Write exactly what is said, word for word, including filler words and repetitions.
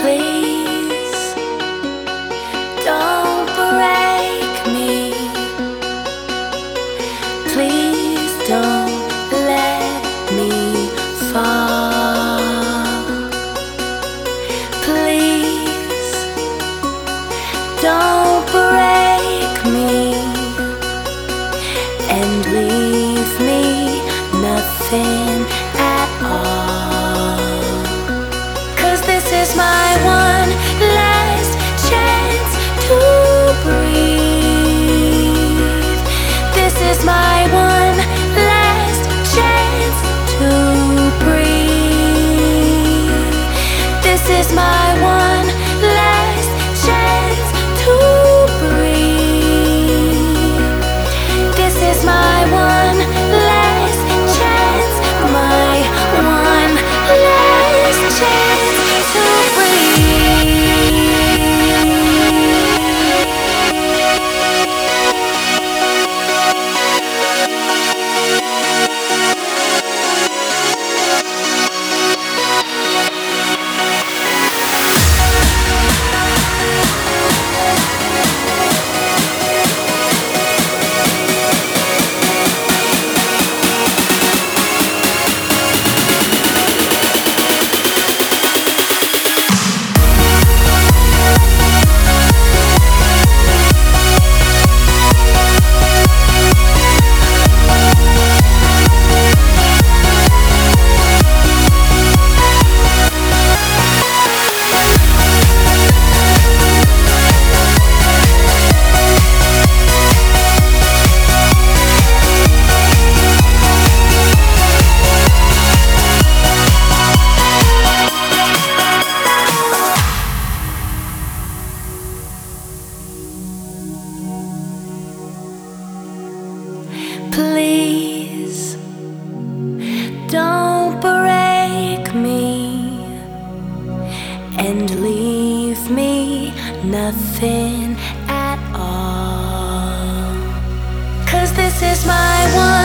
Please don't break me. Please don't let me fall. Please don't break me and leave me nothing at all. 'Cause this is my one last chance to breathe. This is my one last chance to breathe. This is my one last chance to breathe. This is my one last chance, my one last chance to breathe. Please don't break me and leave me nothing at all. 'Cause this is my one